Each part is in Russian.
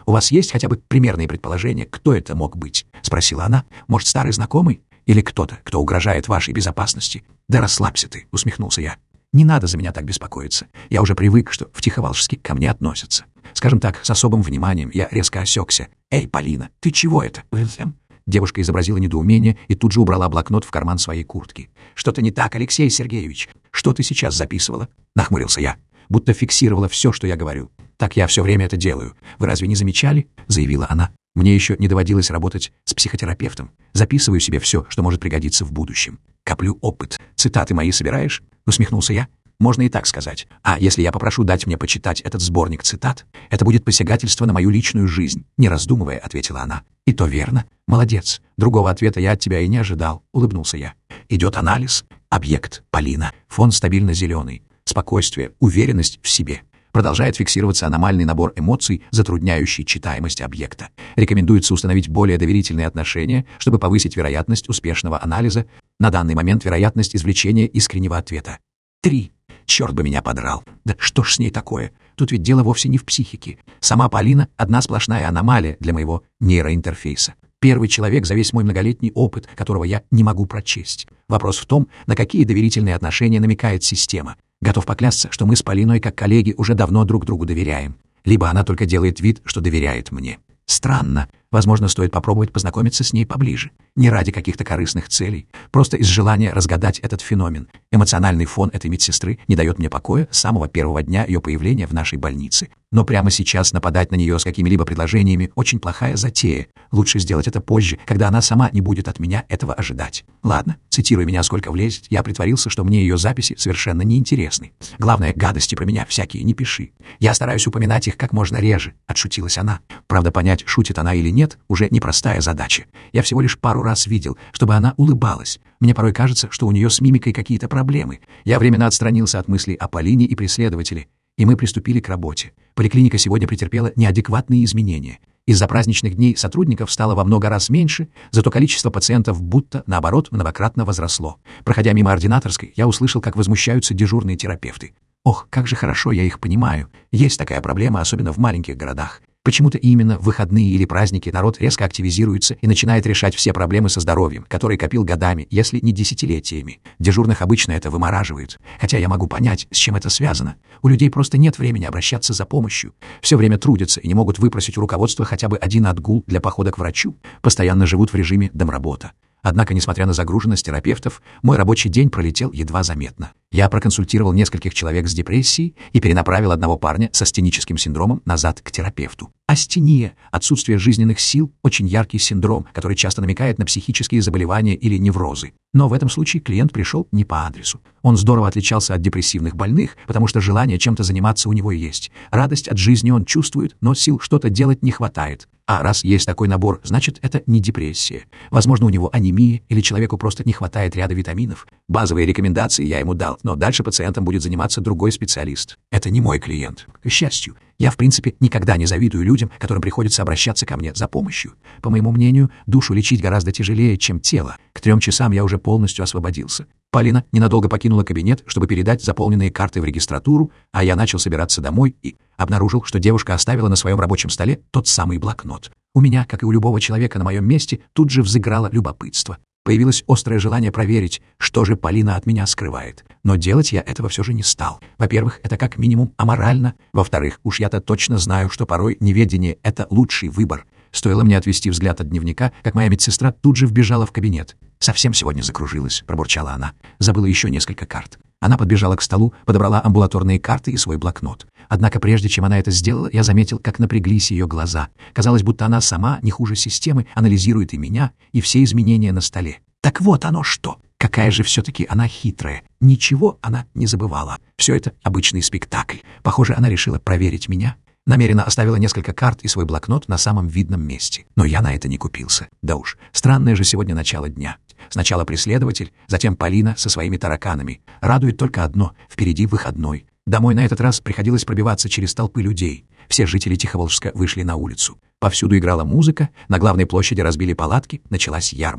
«У вас есть хотя бы примерные предположения, кто это мог быть?» — спросила она. «Может, старый знакомый? Или кто-то, кто угрожает вашей безопасности?» «Да расслабься ты», — усмехнулся я. «Не надо за меня так беспокоиться. Я уже привык, что втиховалжски ко мне относятся. Скажем так, с особым вниманием я резко осекся. «Эй, Полина, ты чего это?» Девушка изобразила недоумение и тут же убрала блокнот в карман своей куртки. «Что-то не так, Алексей Сергеевич. Что ты сейчас записывала?» — нахмурился я. Будто фиксировала все, что я говорю. «Так я все время это делаю. Вы разве не замечали?» — заявила она. «Мне еще не доводилось работать с психотерапевтом. Записываю себе все, что может пригодиться в будущем. Коплю опыт. Цитаты мои собираешь?» — усмехнулся я. «Можно и так сказать. А если я попрошу дать мне почитать этот сборник цитат, это будет посягательство на мою личную жизнь», — не раздумывая, ответила она. «И то верно. Молодец. Другого ответа я от тебя и не ожидал», — улыбнулся я. «Идет анализ. Объект. Полина. Фон стабильно зеленый. Спокойствие, уверенность в себе. Продолжает фиксироваться аномальный набор эмоций, затрудняющий читаемость объекта. Рекомендуется установить более доверительные отношения, чтобы повысить вероятность успешного анализа. На данный момент вероятность извлечения искреннего ответа. 3. Черт бы меня подрал. Да что ж с ней такое? Тут ведь дело вовсе не в психике. Сама Полина — одна сплошная аномалия для моего нейроинтерфейса. Первый человек за весь мой многолетний опыт, которого я не могу прочесть. Вопрос в том, на какие доверительные отношения намекает система. Готов поклясться, что мы с Полиной, как коллеги, уже давно друг другу доверяем. Либо она только делает вид, что доверяет мне. Странно. Возможно, стоит попробовать познакомиться с ней поближе. Не ради каких-то корыстных целей. Просто из желания разгадать этот феномен. Эмоциональный фон этой медсестры не дает мне покоя с самого первого дня ее появления в нашей больнице. Но прямо сейчас нападать на нее с какими-либо предложениями очень плохая затея. Лучше сделать это позже, когда она сама не будет от меня этого ожидать. Ладно, цитируй меня сколько влезет. Я притворился, что мне ее записи совершенно неинтересны. Главное, гадости про меня всякие не пиши. Я стараюсь упоминать их как можно реже, отшутилась она. Правда, понять, шутит она или нет, уже непростая задача. Я всего лишь пару раз видел, чтобы она улыбалась. Мне порой кажется, что у нее с мимикой какие-то проблемы. Я временно отстранился от мыслей о Полине и преследователе, и мы приступили к работе. Поликлиника сегодня претерпела неадекватные изменения. Из-за праздничных дней сотрудников стало во много раз меньше, зато количество пациентов будто, наоборот, многократно возросло. Проходя мимо ординаторской, я услышал, как возмущаются дежурные терапевты. Ох, как же хорошо я их понимаю. Есть такая проблема, особенно в маленьких городах. Почему-то именно в выходные или праздники народ резко активизируется и начинает решать все проблемы со здоровьем, которые копил годами, если не десятилетиями. Дежурных обычно это вымораживает. Хотя я могу понять, с чем это связано. У людей просто нет времени обращаться за помощью. Все время трудятся и не могут выпросить у руководства хотя бы один отгул для похода к врачу. Постоянно живут в режиме домработа. Однако, несмотря на загруженность терапевтов, мой рабочий день пролетел едва заметно. Я проконсультировал нескольких человек с депрессией и перенаправил одного парня со астеническим синдромом назад к терапевту. Астения – отсутствие жизненных сил, очень яркий синдром, который часто намекает на психические заболевания или неврозы. Но в этом случае клиент пришел не по адресу. Он здорово отличался от депрессивных больных, потому что желание чем-то заниматься у него есть. Радость от жизни он чувствует, но сил что-то делать не хватает. А раз есть такой набор, значит, это не депрессия. Возможно, у него анемия или человеку просто не хватает ряда витаминов. Базовые рекомендации я ему дал, но дальше пациентом будет заниматься другой специалист. Это не мой клиент. К счастью, я, в принципе, никогда не завидую людям, которым приходится обращаться ко мне за помощью. По моему мнению, душу лечить гораздо тяжелее, чем тело. К 3 часам я уже полностью освободился. Полина ненадолго покинула кабинет, чтобы передать заполненные карты в регистратуру, а я начал собираться домой и обнаружил, что девушка оставила на своем рабочем столе тот самый блокнот. У меня, как и у любого человека на моем месте, тут же взыграло любопытство. Появилось острое желание проверить, что же Полина от меня скрывает. Но делать я этого все же не стал. Во-первых, это как минимум аморально. Во-вторых, уж я-то точно знаю, что порой неведение — это лучший выбор. Стоило мне отвести взгляд от дневника, как моя медсестра тут же вбежала в кабинет. «Совсем сегодня закружилась», — пробурчала она. Забыла еще несколько карт. Она подбежала к столу, подобрала амбулаторные карты и свой блокнот. Однако прежде чем она это сделала, я заметил, как напряглись ее глаза. Казалось, будто она сама, не хуже системы, анализирует и меня, и все изменения на столе. Так вот оно что! Какая же все-таки она хитрая. Ничего она не забывала. Все это обычный спектакль. Похоже, она решила проверить меня. Намеренно оставила несколько карт и свой блокнот на самом видном месте. Но я на это не купился. Да уж, странное же сегодня начало дня. Сначала преследователь, затем Полина со своими тараканами. Радует только одно — впереди выходной. Домой на этот раз приходилось пробиваться через толпы людей. Все жители Тиховолжска вышли на улицу. Повсюду играла музыка, на главной площади разбили палатки, началась ярмарка.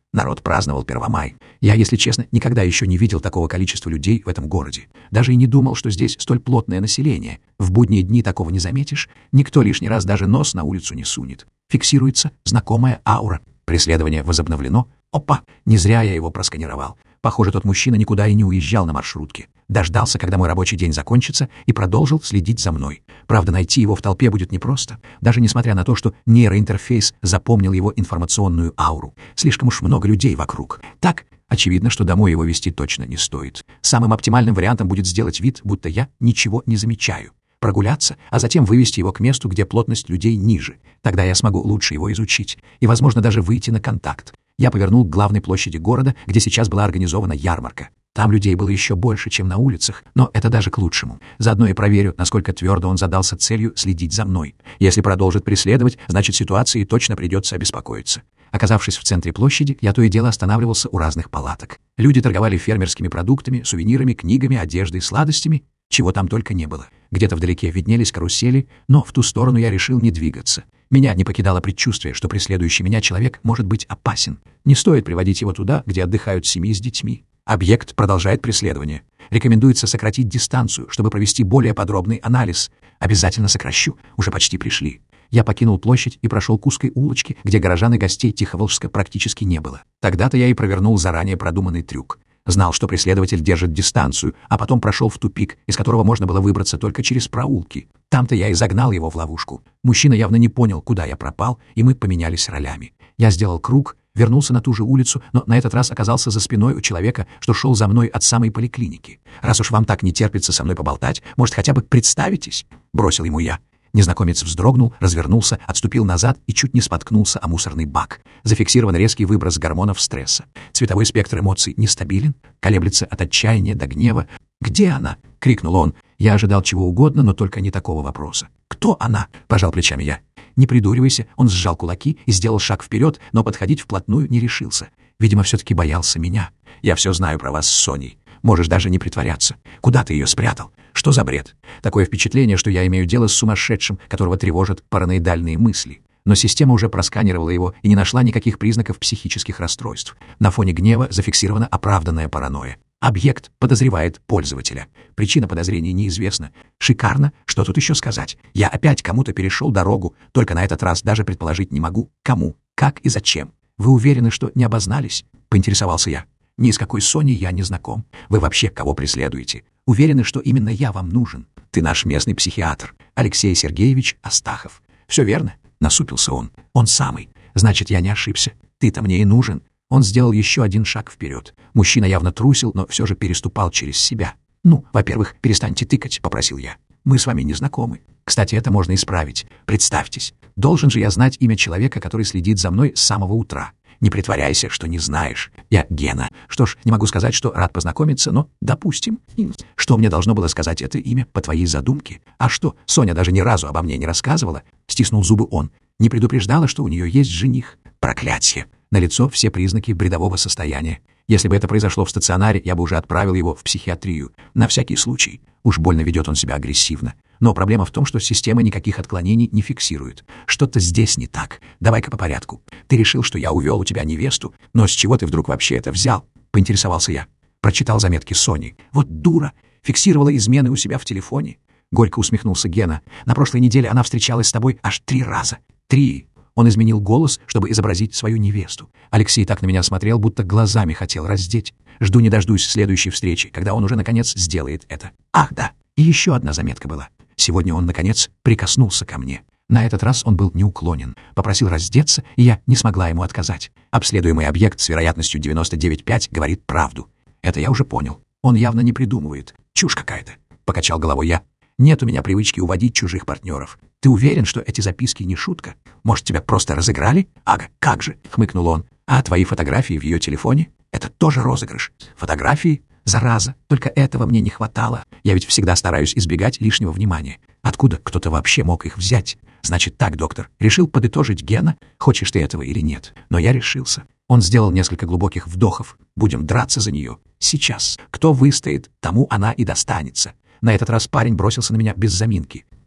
Народ праздновал Первомай. Я, если честно, никогда еще не видел такого количества людей в этом городе. Даже и не думал, что здесь столь плотное население. В будние дни такого не заметишь. Никто лишний раз даже нос на улицу не сунет. Фиксируется знакомая аура. Преследование возобновлено. Опа! Не зря я его просканировал. Похоже, тот мужчина никуда и не уезжал на маршрутке. Дождался, когда мой рабочий день закончится, и продолжил следить за мной. Правда, найти его в толпе будет непросто, даже несмотря на то, что нейроинтерфейс запомнил его информационную ауру. Слишком уж много людей вокруг. Так, очевидно, что домой его вести точно не стоит. Самым оптимальным вариантом будет сделать вид, будто я ничего не замечаю. Прогуляться, а затем вывести его к месту, где плотность людей ниже. Тогда я смогу лучше его изучить и, возможно, даже выйти на контакт. Я повернул к главной площади города, где сейчас была организована ярмарка. Там людей было еще больше, чем на улицах, но это даже к лучшему. Заодно и проверю, насколько твердо он задался целью следить за мной. Если продолжит преследовать, значит, ситуации точно придется обеспокоиться. Оказавшись в центре площади, я то и дело останавливался у разных палаток. Люди торговали фермерскими продуктами, сувенирами, книгами, одеждой, сладостями. Чего там только не было. Где-то вдалеке виднелись карусели, но в ту сторону я решил не двигаться. Меня не покидало предчувствие, что преследующий меня человек может быть опасен. Не стоит приводить его туда, где отдыхают семьи с детьми. Объект продолжает преследование. Рекомендуется сократить дистанцию, чтобы провести более подробный анализ. Обязательно сокращу. Уже почти пришли. Я покинул площадь и прошел к узкой улочке, где горожан и гостей Тиховолжска практически не было. Тогда-то я и провернул заранее продуманный трюк. Знал, что преследователь держит дистанцию, а потом прошел в тупик, из которого можно было выбраться только через проулки. Там-то я и загнал его в ловушку. Мужчина явно не понял, куда я пропал, и мы поменялись ролями. Я сделал круг, вернулся на ту же улицу, но на этот раз оказался за спиной у человека, что шел за мной от самой поликлиники. «Раз уж вам так не терпится со мной поболтать, может, хотя бы представитесь?» — бросил ему я. Незнакомец вздрогнул, развернулся, отступил назад и чуть не споткнулся о мусорный бак. Зафиксирован резкий выброс гормонов стресса. Цветовой спектр эмоций нестабилен, колеблется от отчаяния до гнева. «Где она?» — крикнул он. Я ожидал чего угодно, но только не такого вопроса. «Кто она?» — пожал плечами я. «Не придуривайся», — он сжал кулаки и сделал шаг вперед, но подходить вплотную не решился. Видимо, все-таки боялся меня. «Я все знаю про вас с Соней. Можешь даже не притворяться. Куда ты ее спрятал? Что за бред? Такое впечатление, что я имею дело с сумасшедшим, которого тревожат параноидальные мысли». Но система уже просканировала его и не нашла никаких признаков психических расстройств. На фоне гнева зафиксирована оправданная паранойя. Объект подозревает пользователя. Причина подозрений неизвестна. Шикарно. Что тут еще сказать? Я опять кому-то перешел дорогу, только на этот раз даже предположить не могу, кому, как и зачем. «Вы уверены, что не обознались?» — поинтересовался я. «Ни с какой Соней я не знаком. Вы вообще кого преследуете? Уверены, что именно я вам нужен? Ты наш местный психиатр, Алексей Сергеевич Астахов». «Все верно?» — насупился он. «Он самый. Значит, я не ошибся. Ты-то мне и нужен». Он сделал еще один шаг вперед. Мужчина явно трусил, но все же переступал через себя. «Ну, во-первых, перестаньте тыкать», — попросил я. «Мы с вами не знакомы. Кстати, это можно исправить. Представьтесь. Должен же я знать имя человека, который следит за мной с самого утра. Не притворяйся, что не знаешь. Я Гена. Что ж, не могу сказать, что рад познакомиться, но допустим. Что мне должно было сказать это имя по твоей задумке? А что, Соня даже ни разу обо мне не рассказывала?» Стиснул зубы он. «Не предупреждала, что у нее есть жених. Проклятье!» Налицо все признаки бредового состояния. Если бы это произошло в стационаре, я бы уже отправил его в психиатрию. На всякий случай. Уж больно ведет он себя агрессивно. Но проблема в том, что система никаких отклонений не фиксирует. Что-то здесь не так. Давай-ка по порядку. Ты решил, что я увел у тебя невесту, но с чего ты вдруг вообще это взял? Поинтересовался я. Прочитал заметки Сони. Вот дура. Фиксировала измены у себя в телефоне. Горько усмехнулся Гена. На прошлой неделе она встречалась с тобой аж 3 раза. 3. Он изменил голос, чтобы изобразить свою невесту. Алексей так на меня смотрел, будто глазами хотел раздеть. Жду не дождусь следующей встречи, когда он уже, наконец, сделает это. Ах, да, и еще одна заметка была. Сегодня он, наконец, прикоснулся ко мне. На этот раз он был неуклонен. Попросил раздеться, и я не смогла ему отказать. Обследуемый объект с вероятностью 99,5 говорит правду. Это я уже понял. Он явно не придумывает. Чушь какая-то. Покачал головой я. Нет у меня привычки уводить чужих партнеров. Ты уверен, что эти записки не шутка? Может, тебя просто разыграли? Ага, как же, хмыкнул он. А твои фотографии в ее телефоне? Это тоже розыгрыш. Фотографии? Зараза, только этого мне не хватало. Я ведь всегда стараюсь избегать лишнего внимания. Откуда кто-то вообще мог их взять? Значит так, доктор, решил подытожить Гена, хочешь ты этого или нет. Но я решился. Он сделал несколько глубоких вдохов. Будем драться за нее. Сейчас. Кто выстоит, тому она и достанется. На этот раз парень бросился на меня без заминки.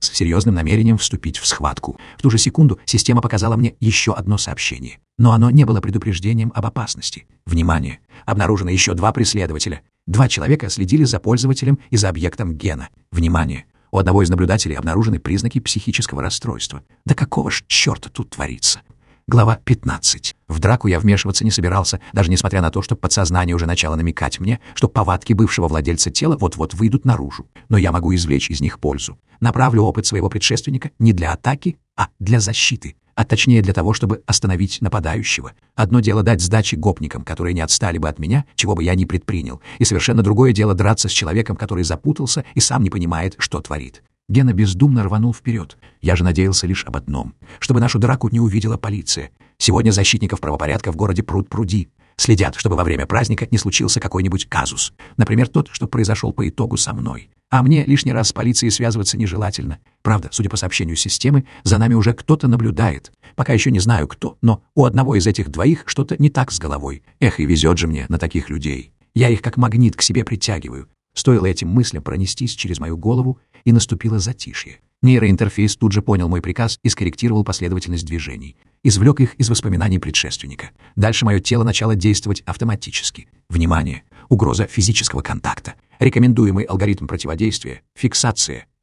с серьезным намерением вступить в схватку. В ту же секунду система показала мне еще одно сообщение. Но оно не было предупреждением об опасности. Внимание! Обнаружено еще 2 преследователя. 2 человека следили за пользователем и за объектом Гена. Внимание! У одного из наблюдателей обнаружены признаки психического расстройства. Да какого ж черта тут творится? Глава 15. В драку я вмешиваться не собирался, даже несмотря на то, что подсознание уже начало намекать мне, что повадки бывшего владельца тела вот-вот выйдут наружу. Но я могу извлечь из них пользу. Направлю опыт своего предшественника не для атаки, а для защиты. А точнее для того, чтобы остановить нападающего. Одно дело дать сдачи гопникам, которые не отстали бы от меня, чего бы я ни предпринял, и совершенно другое дело драться с человеком, который запутался и сам не понимает, что творит. Гена бездумно рванул вперед. Я же надеялся лишь об одном, чтобы нашу драку не увидела полиция. Сегодня защитников правопорядка в городе пруд-пруди. Следят, чтобы во время праздника не случился какой-нибудь казус. Например, тот, что произошел по итогу со мной. А мне лишний раз с полицией связываться нежелательно. Правда, судя по сообщению системы, за нами уже кто-то наблюдает. Пока еще не знаю кто, но у одного из этих двоих что-то не так с головой. Эх, и везет же мне на таких людей. Я их как магнит к себе притягиваю. Стоило этим мыслям пронестись через мою голову, и наступило затишье. Нейроинтерфейс тут же понял мой приказ и скорректировал последовательность движений. Извлек их из воспоминаний предшественника. Дальше мое тело начало действовать автоматически. Внимание! Угроза физического контакта. Рекомендуемый алгоритм противодействия — фиксация.